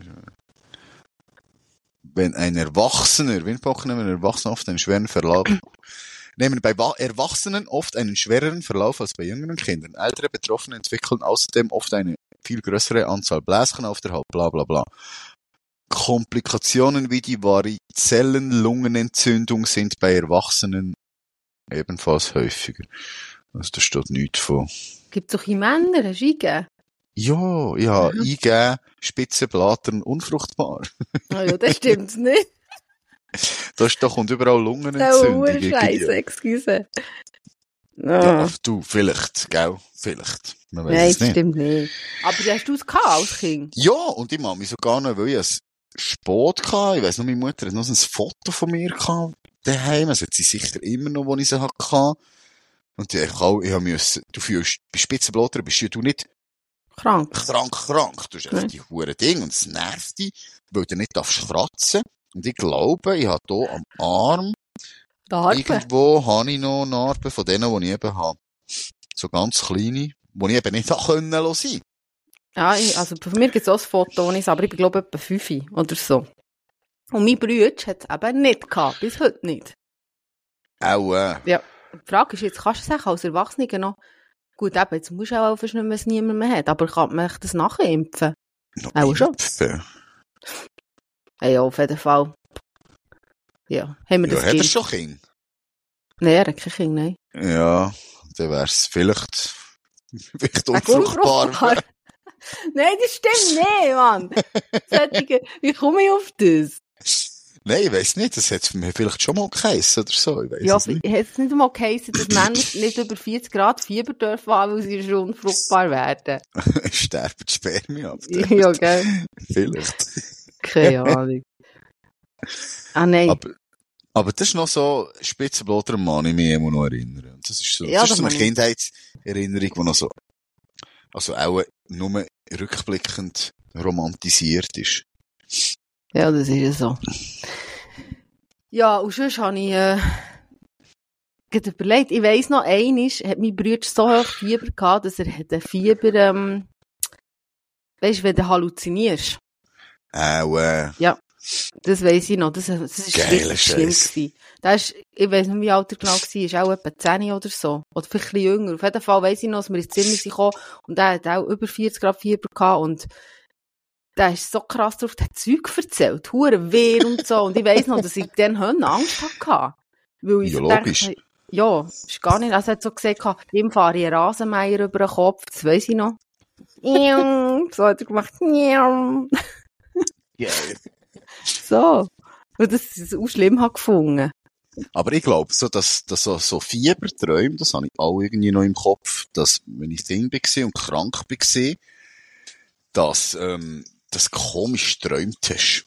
wenn ein Erwachsener, Windpocken nehmen Erwachsene oft einen schweren Verlauf, nehmen bei Wa- Erwachsenen oft einen schwereren Verlauf als bei jüngeren Kindern. Ältere Betroffene entwickeln außerdem oft eine viel größere Anzahl Bläschen auf der Haut, bla bla bla. Komplikationen wie die Varizellen-Lungenentzündung sind bei Erwachsenen ebenfalls häufiger. Also da steht nichts von. Gibt es doch in Männer, hast du eingegeben? Ja, ja, Mhm. eingeben, Spitzenblättern, unfruchtbar. Ah ja, das stimmt nicht. Da ist doch und überall Das Lungenentzündung. ist Scheiße, irgendwie. excuse. Ja, Ah. du, vielleicht, gell, vielleicht. Man weiss Nein, es das nicht. stimmt nicht. Aber wie hast du es gehabt als Kind? Ja, und ich mag mich sogar noch, weil ich ein Sport hatte. Ich weiss noch, meine Mutter hat noch so ein Foto von mir gehabt, daheim. Das hat sie sicher immer noch, wo ich sie hatte. Und ich auch, ich musste, du fühlst, bei Spitzenblättern bist ja du nicht Krank. krank, krank. Du hast einfach Nein. die hure Ding und es nervt dich, weil du nicht darfst kratzen. Und ich glaube, ich habe hier am Arm, Darbe. irgendwo habe ich noch Narben von denen, die ich eben habe. So ganz kleine, die ich eben nicht habe können lassen. Ja, ich, also von mir gibt es auch ein Foto, wo ich aber ich glaube etwa fünf oder so. Und mein Bruder hat es eben nicht gehabt, bis heute nicht. Auch, äh, Ja. Die Frage ist jetzt, kannst du sagen, als Erwachsener noch, gut, eben, jetzt musst du auch fast nicht mehr, wenn es niemand mehr hat, aber kann man das nachimpfen? noch Auch schon. impfen. Ja, ja, auf jeden Fall. Ja, haben wir Ja, das hat er Kind? schon Kinder? Nein, er hat kein Kind, nein. Ja, dann wär's vielleicht, vielleicht Wegen unfruchtbar. unfruchtbar. Nein, das stimmt nicht, Mann. Solche, wie komme ich auf das? Nein, ich weiss nicht, das hat es für mich vielleicht schon mal geheissen oder so, ich weiss ja, es nicht. Ja, hat es nicht einmal geheissen, dass Männer nicht über vierzig Grad Fieber dürfen haben, weil sie schon unfruchtbar werden? Sterben die Spermien ab. Ja, gell? Vielleicht. Keine Ahnung. Ah, nein. Aber, aber das ist noch so, Spitzenblut, daran kann ich mich immer noch erinnern. Und das ist so, Ja, das ist das so eine kann ich. Kindheitserinnerung, die noch so, also auch nur rückblickend romantisiert ist. Ja, das ist ja so. Ja, und sonst habe ich äh, gerade überlegt, ich weiss noch, einmal hat mein Bruder so hoch Fieber gehabt, dass er hat ein Fieber, ähm, weisst du, wenn du halluzinierst. Auch, äh, Ja, das weiss ich noch, das, das ist Geiler richtig schlimm Scheiss. gewesen. Das ist, ich weiss nicht, wie alt er genau war, ist auch etwa zehn oder so. Oder vielleicht ein bisschen jünger. Auf jeden Fall weiss ich noch, dass wir ins Zimmer sind gekommen und er hat auch über vierzig Grad Fieber gehabt und der ist so krass drauf, der hat Zeug erzählt, hure weh und so. Und ich weiss noch, dass ich dann Angst hatte. Weil ich Ja, so logisch. dachte, ja, ist gar nicht, also er hat so gesagt, ihm fahre ich einen Rasenmäher über den Kopf, das weiss ich noch. So hat er gemacht. yeah. So. Und das ist auch schlimm habe gefunden. Aber ich glaube, so, dass, dass so, so Fieberträume, das habe ich auch irgendwie noch im Kopf, dass, wenn ich Ding war und krank war, dass, ähm, das komisch geträumt hast.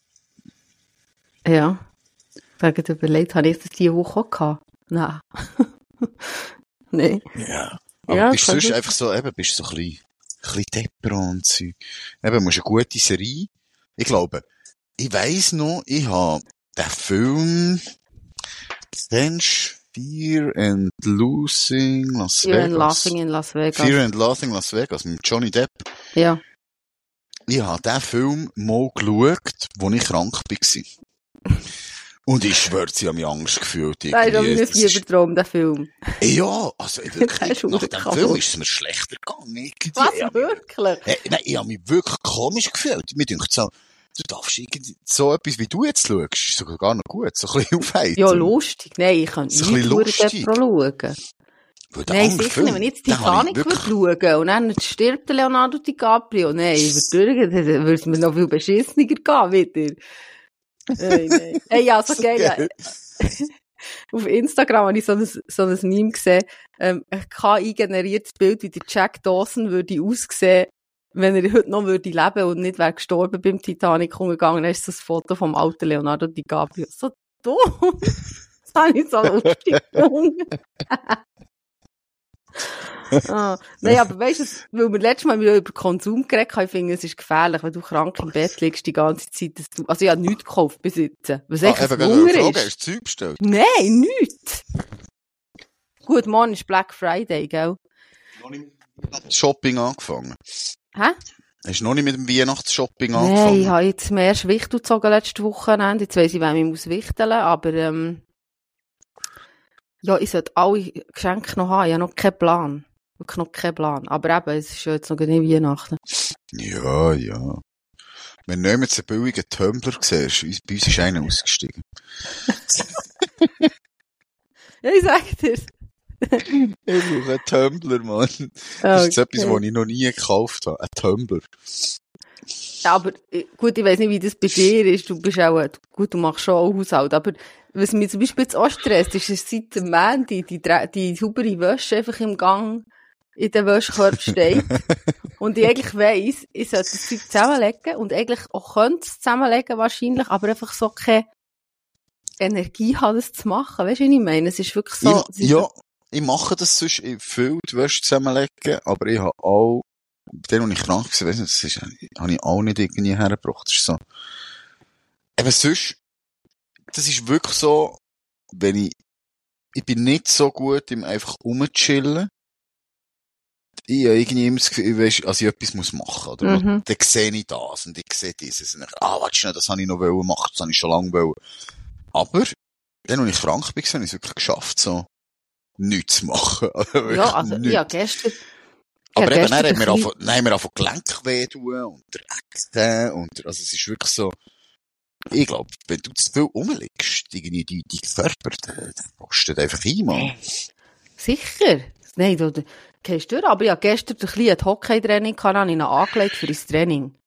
Ja. Wegen überlegt, habe ich das diese Woche auch gehabt? Nein. Nein. Ja. Aber Ja, bist du kann sonst ich- einfach so, eben, bist du so ein bisschen, ein bisschen depper und so. Eben, musst eine gute Serie. Ich glaube, ich weiss noch, ich habe den Film, kennst du Fear and Losing Las Fear and Vegas? Laughing in Las Vegas. Fear and Laughing Las Vegas mit Johnny Depp. Ja. Ich habe diesen Film mal geschaut, als ich krank war. Und ich schwöre, sie haben mich Angst gefühlt. Das ist aber irgendwie. ein Das ist- Fiebertraum, der Film. Ja, also ich Das wirklich, ist nach dem wirklich Film kaputt. ist es mir schlechter gegangen. Irgendwie. Was, Ich hab- wirklich? Hey, nein, ich habe mich wirklich komisch gefühlt. Mir denkt so, du darfst irgendwie so etwas, wie du jetzt schaust, ist sogar gar noch gut. So ein bisschen aufheitern. Ja, lustig. Nein, ich kann So nicht ein nur bisschen den lustig. schauen. Weil der Nein, andere sicher Film, nicht. Wenn ich jetzt den habe ich Titanic wirklich- würde schauen und dann stirbt der Leonardo DiCaprio, nein, ich würde durch, dann würde es mir noch viel beschissener gehen wieder. Nein, nein. Hey, ja, so geil. geil. Auf Instagram habe ich so ein, so ein Meme gesehen, ähm, ein K I-generiertes Bild, wie der Jack Dawson würde aussehen, wenn er heute noch würde leben und nicht wäre gestorben beim Titanic umgegangen, dann ist so ein Foto vom alten Leonardo DiCaprio. So dumm. Das habe ich so lustig gefunden. ah, nein, aber weißt du, weil wir letztes Mal wieder über Konsum geredet haben, ich finde, es ist gefährlich, wenn du krank im Bett liegst die ganze Zeit, dass du, also ich habe nichts gekauft bis jetzt. Was echt Ah, ein eben, gerade eine Wunder Frage, ist. hast du Zeug bestellt? Nein, nichts. Gut, morgen ist Black Friday, gell? Noch nicht mit dem Shopping angefangen. Hä? Hast du noch nicht mit dem Weihnachtsshopping Nein, ich angefangen? habe jetzt mehr Wichtel gezogen letzte Wochenende. Jetzt weiss ich, wem ich muss wichteln, aber, ähm, ja, ich sollte alle Geschenke noch haben. Ich habe noch keinen Plan. Wirklich noch keinen Plan. Aber eben, es ist ja jetzt noch nicht Weihnachten. Ja, ja. Wenn du nicht einen billigen Tumbler siehst, uns- bei uns ist einer ausgestiegen. Ja, ich sag dir's. Ich brauche einen Tumbler, Mann. Das ist Okay. etwas, was ich noch nie gekauft habe. Ein Tumbler. Ja, aber äh, gut, ich weiss nicht, wie das bei dir ist. Du bist auch, äh, gut, du machst schon auch Haushalt, aber was mich zum Beispiel jetzt auch stresst, ist, dass seit dem Montag die, die, die saubere Wäsche einfach im Gang in den Wäschekorb steht. Und ich eigentlich weiss, ich sollte das Zeug zusammenlegen und eigentlich auch könnte es zusammenlegen wahrscheinlich, aber einfach so keine Energie haben, das zu machen. Weißt du, wie ich meine? Es ist wirklich so... es ich, ist ja, ich mache das sonst, ich viel die Wäsche zusammenlegen, aber ich habe auch, den, als ich krank war, weiss nicht, das ist, habe ich auch nicht irgendwie hergebracht. Das ist so. Eben sonst, das ist wirklich so, wenn ich, ich bin nicht so gut im einfach rumchillen. Ich habe irgendwie immer das Gefühl, weißt, also ich etwas muss machen, oder? Mhm. Dann sehe ich das und ich sehe dieses und ich, ah, warte schnell, das habe ich noch wollen machen, das habe ich schon lange wollen. Aber, dann, als ich krank war, habe ich es wirklich geschafft, so, nichts zu machen. Also wirklich ja, also, nichts. ja, gestern... Aber ja, eben, dann gestern haben wir ein einfach, dann haben wir einfach Gelenkweh tun und der Äxte und, also es ist wirklich so, ich glaube, wenn du zu viel rumliegst, irgendwie die, die Körper, der, der kostet einfach ein, Mann. Sicher. Nein, du, du gehst durch. Aber ich habe gestern ein bisschen Hockey-Training gehabt, habe ich ihn angelegt für das Training.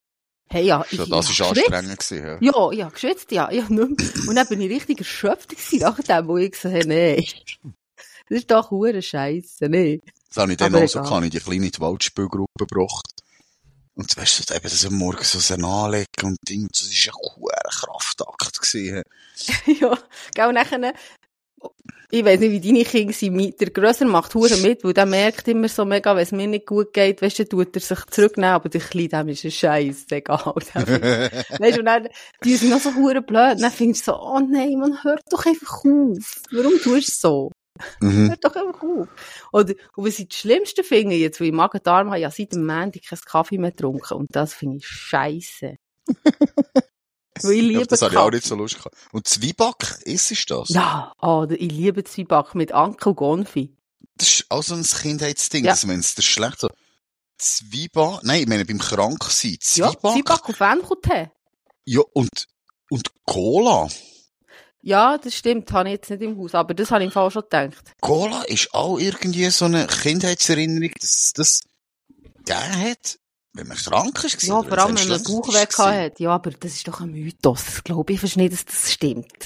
Hey, ja, Schon ich, das ich war hab anstrengend gewesen, ja. Ja, ich habe geschwitzt, ja. ja nicht mehr. Und dann bin ich richtig erschöpft gewesen, nachdem, wo ich gesagt habe, nee, das ist doch hure Scheisse, nee. Das habe ich dann Aber auch so, egal. kann ich die kleine Waldspielgruppe gebracht. Und weißt du, eben, das am Morgen so ein Anlegen und Ding, das war ein hoher Kraftakt gewesen. ja, gell, nachher, ich weiss nicht, wie deine Kinder sind, der Grösser macht hure mit, weil der merkt immer so mega, wenn es mir nicht gut geht, weißt du, tut er sich zurücknehmen, aber der Kleine, dem ist ein Scheiß, egal. Weißt du, und dann, die sind noch so hure blöd, dann findest du so, oh nein, man, hört doch einfach auf. Warum tust du so? Mhm. Hört doch einfach auf. Oder, und was ich das Schlimmste finde, jetzt, wo ich Magen-Darm habe, ja seit dem Montag keinen Kaffee mehr getrunken, und das finde ich scheisse. Weil ich liebe Ja, das habe ich Kaffee. auch nicht so Lust gehabt. Und Zwieback, isst das? Ja, oh, ich liebe Zwieback mit Anke und Gonfi. Das ist auch so ein Kindheitsding, Ja. dass wenn es dir schlecht so, Zwieback, nein, ich meine beim Kranksein, Ja, Zwieback, Zwieback auf Wendeltee. ja, und, und Cola. Ja, das stimmt, habe ich jetzt nicht im Haus, aber das habe ich im Fall schon gedacht. Cola ist auch irgendwie so eine Kindheitserinnerung, dass es das gegeben hat, wenn man krank ist. Ja, vor allem, wenn man Bauchweh hat. Ja, aber das ist doch ein Mythos. Das glaube ich fast nicht, dass das stimmt.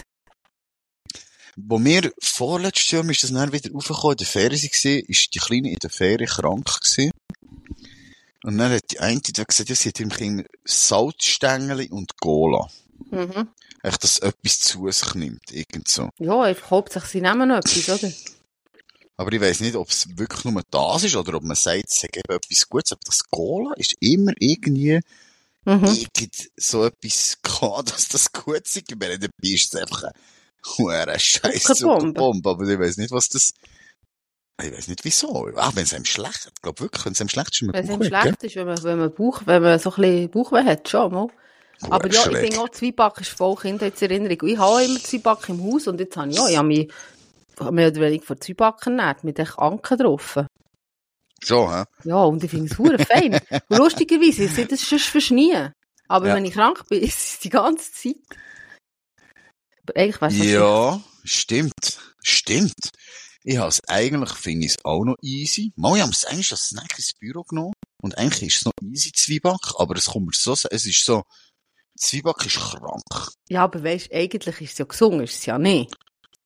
Wo wir vorletztes Jahr, ist das dann wieder raufgekommen, in der Ferien waren, ist die Kleine in der Ferien krank gewesen. Und dann hat die eine da gesagt, ja, sie hat ihrem Kind Salzstängel und Cola. Mhm. Echt, dass etwas zu sich nimmt, irgend so. Ja, einfach hauptsächlich, sie nehmen noch etwas, oder? Aber ich weiss nicht, ob es wirklich nur das ist, oder ob man sagt, es hat eben etwas Gutes. Aber das Cola ist immer irgendwie, Mhm. irgend so etwas gehabt, dass das gut ist. Ich meine, dabei ist es einfach eine scheiß Zuckerbombe. Zuckerbombe. Aber ich weiss nicht, was das, ich weiss nicht wieso. Ach, wenn es einem schlecht, ich glaube wirklich, wenn es einem schlecht ist, ist man Wenn es ihm Bauchweh, gell? schlecht ist, wenn man, wenn man Bauch, wenn man so ein bisschen Bauchweh hat, schon mal. Aber ja, ich schräg. finde auch, Zwieback ist voll Kindheitserinnerung. Und ich habe auch immer Zwieback im Haus und jetzt habe ich, ja, ich habe mich mehr oder weniger von Zwieback ernährt, mit echt Anken drauf. Schon, hä? Ja, und ich finde es verdammt fein. Und lustigerweise, ich sehe das sonst fast nie. Aber Ja. wenn ich krank bin, ist es die ganze Zeit. Aber eigentlich weißt du, Ja, stimmt. Stimmt. Ich habe es eigentlich, finde ich es auch noch easy. Mal, ich habe es eigentlich als Snack ins Büro genommen. Und eigentlich ist es noch easy Zwieback, aber es kommt mir so, es ist so, Zwieback ist krank. ja, aber weißt du, eigentlich ist es ja gesungen, ist es ja nicht.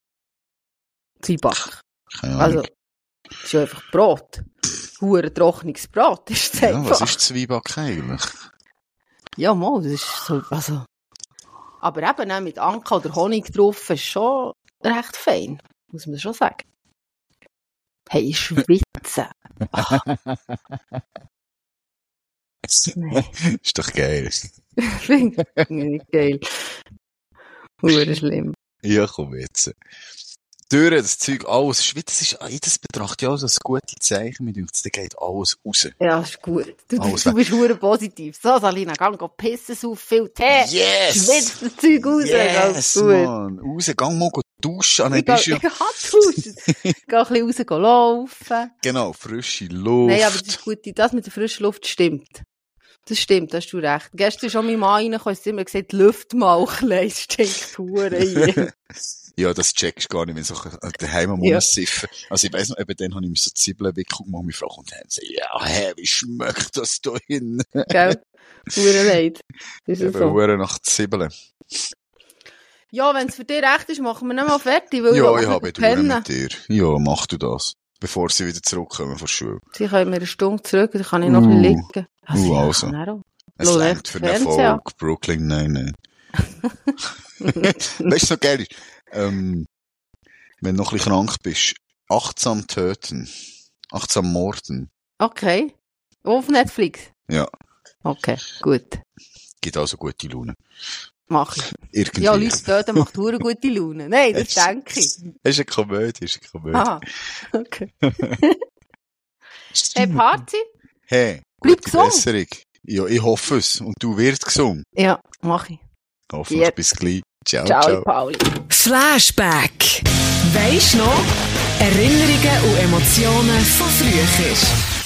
Zwieback. Keine Ahnung. Also, es ist ja einfach Brot. Hure trockenes Brot ist es ja, einfach. was ist Zwieback eigentlich? Ja, mal, das ist so, also. Aber eben auch mit Anke oder Honig drauf ist schon recht fein. Muss man schon sagen. Hey, ich schwitze. Ach. Nee, Ist doch geil. finde ich nicht geil. Hure schlimm. Ja, komm jetzt. Durch das Zeug, alles, Schweiz, das ist, das betrachte ich auch als ein gutes Zeichen. Mir denkt, da geht alles raus. Ja, ist gut. Du, du, Alles du weg. bist hure positiv. So, Salina, geh go pissen, so viel Tee. Yes! Schwitz das Zeug raus. Yes, Ganz gut. Mann. Raus, gang mal duschen. Ah, nein, Ich gehe bist ja, ich gehe duschen. Ich gehe ein bisschen raus gehen laufen. genau, frische Luft. Nein, aber das ist gut. Das mit der frischen Luft stimmt. Das stimmt, da hast du recht. Gestern ist schon mein Mann reingekommen, ist immer gesagt, lüft mal ein bisschen, es stinkt hure hier. Ja, das checkst du gar nicht, wenn so daheim am Ja. Rumsiffen. Also ich weiss noch, eben dann habe ich mir so Zwiebeln weggeguckt und meine Frau kommt her und sagt, ja, hä, wie schmeckt das da hin? Gell? Hure leid. Das ist Eben so. Hure nach Zwiebeln. Ja, wenn es für dich recht ist, machen wir nicht mal fertig, weil Ja, ich ich will habe noch Hure pennen. mit dir. Ja, mach du das. Bevor sie wieder zurückkommen von der Schule. Sie können mir eine Stunde zurück, dann kann ich noch ein bisschen Uh. liegen. Uh, ja, also. kann er auch. Es Schau, reicht für den Fernseher. Erfolg. Brooklyn, nein, nein. Weißt du, so geil ist? Ähm, wenn du noch ein bisschen krank bist, achtsam töten. Achtsam morden. Okay. Auf Netflix? Ja, Okay, gut. gibt also gute Laune. Mach ich. Irgendwie. Ja, Leute töten macht hure gute Laune. Nein, das Es- denke ich. Es ist eine Komödie, es ist eine Komödie. Aha. Okay. Hey, Party? Hey, Bleib gute gesund. Besserung. Ja, ich hoffe es. Und du wirst gesund. Ja, mach ich. Hoffentlich Jetzt. bis gleich. Ciao, Ciao, ciao. Pauli. Flashback. Weisst noch? Erinnerungen und Emotionen von früher.